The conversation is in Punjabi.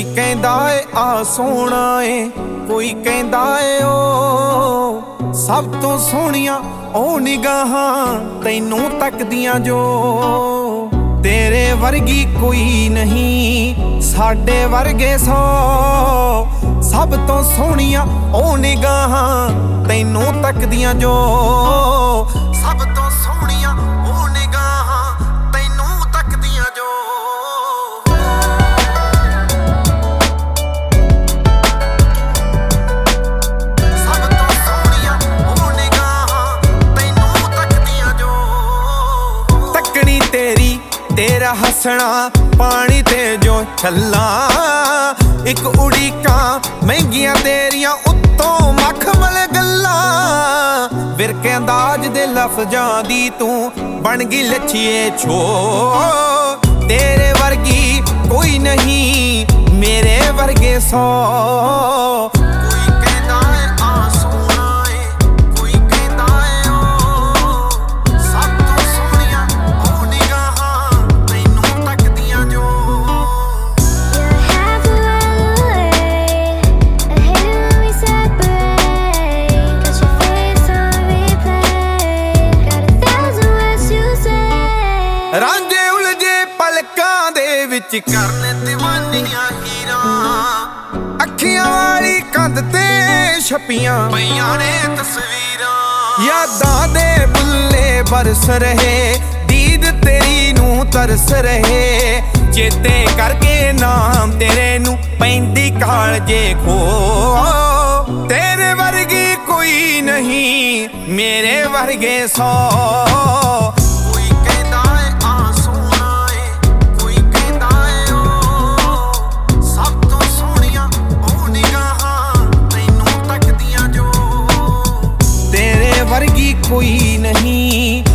ਕੋਈ ਕਹਿੰਦਾ ਏ ਆ ਸੋਹਣਾ ਏ, ਕੋਈ ਕਹਿੰਦਾ ਏ ਓ ਸਭ ਤੋਂ ਸੋਹਣੀਆਂ ਉਹ ਨਿਗਾਹਾਂ ਤੈਨੂੰ ਤੱਕਦੀਆਂ ਜੋ। ਤੇਰੇ ਵਰਗੀ ਕੋਈ ਨਹੀਂ ਸਾਡੇ ਵਰਗੇ ਸੌ, ਸਭ ਤੋਂ ਸੋਹਣੀਆਂ ਉਹ ਨਿਗਾਹਾਂ ਤੈਨੂੰ ਤੱਕਦੀਆਂ ਜੋ। ਸਭ ਤੋਂ ਸੋਹਣੀਆਂ ਉਹ ਨਿਗਾਹਾਂ ਤੈਨੂੰ ਤੱਕਦੀਆਂ ਜੋ। ਸਭ ਤੋਂ ਸੋਹਣੀਆਂ ਉਹ ਨਿਗਾਹਾਂ ਤੈਨੂੰ ਤੱਕਦੀਆਂ ਜੋ। ਤੱਕਣੀ ਤੇਰੀ ਤੇਰਾ ਹੱਸਣਾ ਪਾਣੀ ਤੇ ਜੋ ਛੱਲਾਂ, ਇੱਕ ਉਡੀਕਾਂ ਮਹਿੰਗੀਆਂ ਤੇਰੀਆਂ ਉੱਤੋਂ ਮਖਮਲ ਗੱਲਾਂ। ਵਿਰਕੇ ਅੰਦਾਜ਼ ਦੇ ਲਫ਼ਜ਼ਾਂ ਦੀ ਤੂੰ ਬਣ ਗਈ ਲੱਛੀਏ ਛੋ। ਤੇਰੇ ਵਰਗੀ ਕੋਈ ਨਹੀਂ ਮੇਰੇ ਵਰਗੇ ਸੌ। ਰਾਂਝੇ ਉਲਝੇ ਪਲਕਾਂ ਦੇ ਵਿੱਚ ਕਰਨ ਦੀਵਾਨੀਆਂ ਹੀਰਾਂ, ਅੱਖੀਆਂ ਵਾਲੀ ਕੰਧ ਤੇ ਛਪੀਆਂ ਪਈਆਂ ਨੇ ਤਸਵੀਰਾਂ। ਯਾਦਾਂ ਦੇ ਬੁੱਲੇ ਬਰਸ ਰਹੇ, ਦੀਦ ਤੇਰੀ ਨੂੰ ਤਰਸ ਰਹੇ। ਚੇਤੇ ਕਰਕੇ ਨਾਮ ਤੇਰੇ ਨੂੰ ਪੈਂਦੀ ਕਾਲਜੇ ਖੋ। ਤੇਰੇ ਵਰਗੀ ਕੋਈ ਨਹੀਂ ਮੇਰੇ ਵਰਗੇ ਸੌ। ਵਰਗੀ ਕੋਈ ਨਹੀਂ